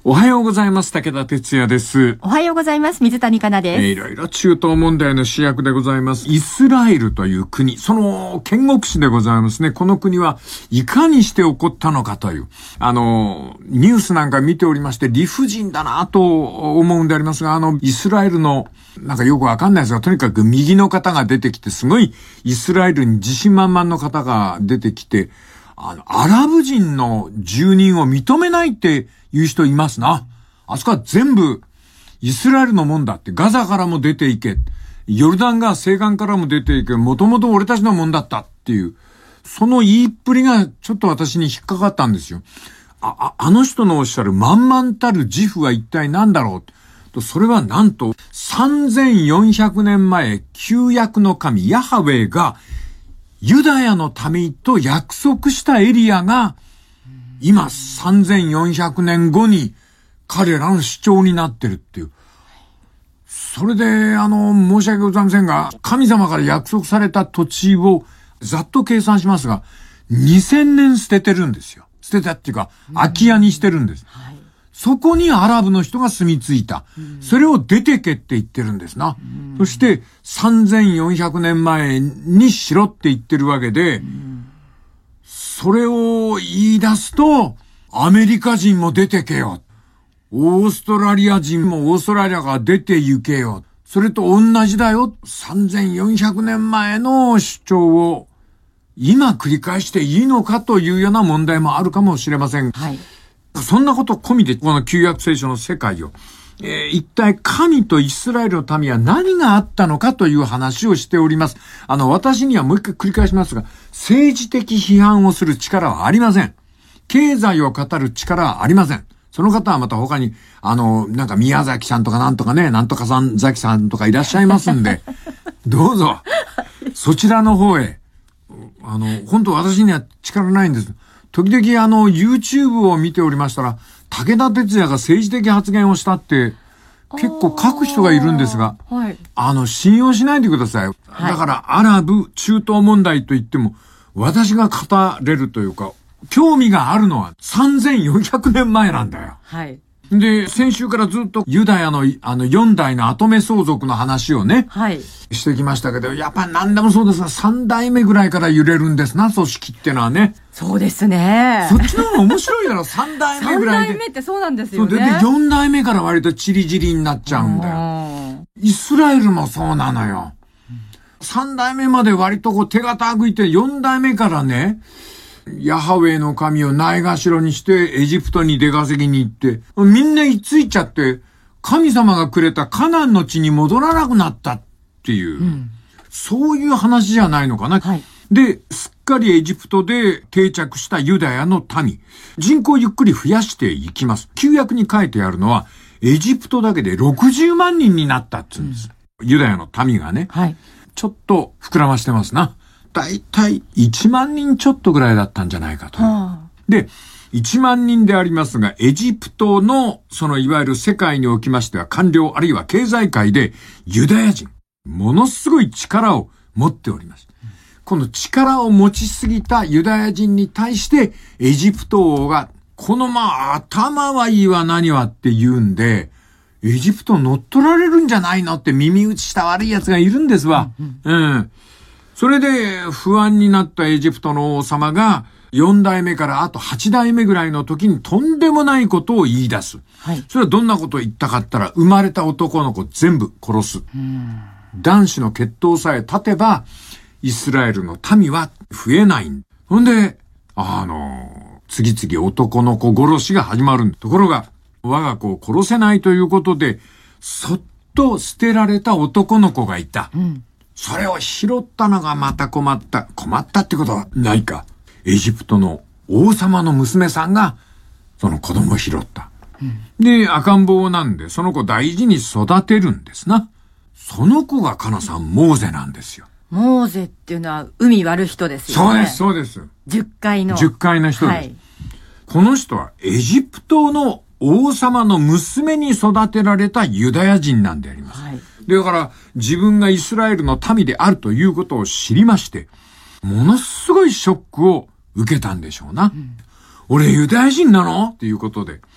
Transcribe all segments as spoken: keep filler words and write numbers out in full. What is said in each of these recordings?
おはようございます。武田哲也です。 おはようございます。水谷香奈です。 えー、いろいろ中東問題の主役でございます。イスラエルという国、その建国史でございますね。この国はいかにして起こったのかという、あの、ニュースなんか見ておりまして理不尽だなと思うんでありますが、あの、イスラエルの、なんかよくわかんないですが、とにかく右の方が出てきて、すごいイスラエルに自信満々の方が出てきて、あの、アラブ人の住人を認めないっていう人いますな。あそこは全部イスラエルのもんだって、ガザからも出ていけ、ヨルダン川西岸からも出ていけ、もともと俺たちのもんだったっていう、その言いっぷりがちょっと私に引っかかったんですよ。あ、あ、あの人のおっしゃる満々たる自負は一体何だろうと、それはなんとさんぜんよんひゃくねんまえ、旧約の神ヤハウェがユダヤの民と約束したエリアが今さんぜんよんひゃくねんごに彼らの主張になってるっていう。それであの申し訳ございませんが、神様から約束された土地をざっと計算しますがにせんねん捨ててるんですよ。捨てたっていうか空き家にしてるんです、はい、そこにアラブの人が住み着いた。それを出てけって言ってるんですな。そしてさんぜんよんひゃくねんまえにしろって言ってるわけで、それを言い出すとアメリカ人も出てけよ。オーストラリア人もオーストラリアから出て行けよ。それと同じだよ。さんぜんよんひゃくねんまえの主張を今繰り返していいのかというような問題もあるかもしれません。はい。そんなこと込みでこの旧約聖書の世界を、えー、一体神とイスラエルの民は何があったのかという話をしております。あの私にはもう一回繰り返しますが、政治的批判をする力はありません。経済を語る力はありません。その方はまた他にあのなんか宮崎さんとかなんとかね、なんとかさん崎さんとかいらっしゃいますんでどうぞそちらの方へ。あの本当私には力ないんです。時々あの YouTube を見ておりましたら、武田鉄矢が政治的発言をしたって結構書く人がいるんですが、はい、あの信用しないでください、はい、だからアラブ中東問題といっても私が語れるというか興味があるのはさんぜんよんひゃくねんまえなんだよ。はい。で、先週からずっとユダヤのあのよん代の跡目相続の話をね、はい、してきましたけど、やっぱり何でもそうですがさん代目ぐらいから揺れるんですな、組織ってのはね。そうですね。そっちの方が面白いだろ、さん代目ぐらいで。さん代目ってそうなんですよね。そうで、でよん代目から割とチリチリになっちゃうんだよ。イスラエルもそうなのよ。さん代目まで割とこう手堅くいて、よん代目からね、ヤハウェの神をないがしろにしてエジプトに出稼ぎに行って、みんな居ついちゃって神様がくれたカナンの地に戻らなくなったっていう、うん、そういう話じゃないのかな、はい、で、すっかりエジプトで定着したユダヤの民、人口をゆっくり増やしていきます。旧約に書いてあるのはエジプトだけでろくじゅうまんにんになったって言うんです、うん、ユダヤの民がね、はい、ちょっと膨らましてますな。だいたいいちまんにんちょっとぐらいだったんじゃないかと。はあ、で、いちまんにんでありますが、エジプトの、そのいわゆる世界におきましては官僚あるいは経済界でユダヤ人、ものすごい力を持っております。うん、この力を持ちすぎたユダヤ人に対してエジプト王が、このまあ頭はいいわ何はって言うんで、エジプト乗っ取られるんじゃないのって耳打ちした悪い奴がいるんですわ。うん、うんうんそれで不安になったエジプトの王様がよん代目からあとはち代目ぐらいの時にとんでもないことを言い出す。はい、それはどんなことを言ったかったら、生まれた男の子全部殺す。うん男子の血統さえ立てばイスラエルの民は増えない。ほんで、あの、次々男の子殺しが始まる。ところが我が子を殺せないということで、そっと捨てられた男の子がいた。うんそれを拾ったのがまた困った。困ったってことはないか。エジプトの王様の娘さんがその子供を拾った。うん、で、赤ん坊なんでその子大事に育てるんですな。その子がカナさん、モーゼなんですよ。モーゼっていうのは海割る人ですよね。そうです、そうです。じゅっかいの。じゅっかいの人です。はい、この人はエジプトの王様の娘に育てられたユダヤ人なんであります。はいだから自分がイスラエルの民であるということを知りまして、ものすごいショックを受けたんでしょうな。うん、俺ユダヤ人なのっていうことで。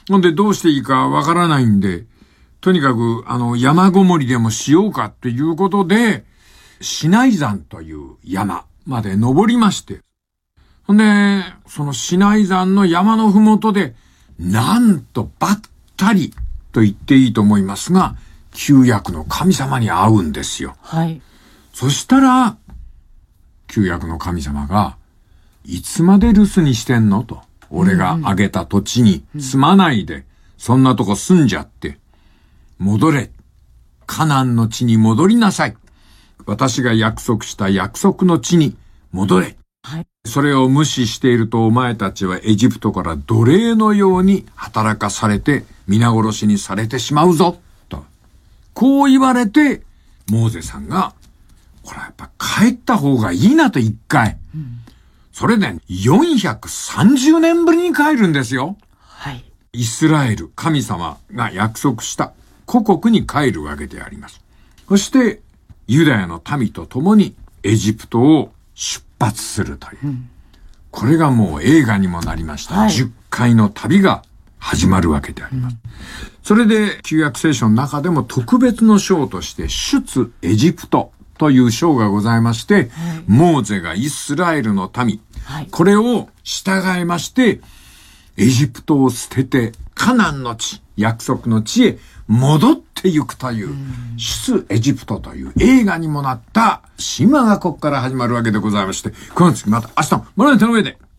ほんでどうしていいかわからないんで、とにかくあの山ごもりでもしようかっていうことで、シナイ山という山まで登りまして、ほんで、そのシナイ山の山のふもとで、なんとばったりと言っていいと思いますが、旧約の神様に会うんですよ。 はい。 そしたら、旧約の神様が、いつまで留守にしてんのと。俺があげた土地に住まないで、そんなとこ住んじゃって、戻れ。カナンの地に戻りなさい。私が約束した約束の地に戻れ。はい。それを無視しているとお前たちはエジプトから奴隷のように働かされて皆殺しにされてしまうぞ。と。こう言われて、モーゼさんが、これはやっぱ帰った方がいいなと一回。うん、それでよんひゃくさんじゅうねんぶりに帰るんですよ。はい。イスラエル、神様が約束した故国に帰るわけであります。そして、ユダヤの民と共にエジプトを出発するという。うん、これがもう映画にもなりました。はい、じゅっかいの旅が始まるわけであります。うん、それで、旧約聖書の中でも特別の章として、出エジプトという章がございまして、はい、モーゼがイスラエルの民、はい、これを従いまして、エジプトを捨てて、カナンの地、約束の地へ戻っていくという、出エジプトという映画にもなった神話がここから始まるわけでございまして、この次また明日も、もらえ手の上で。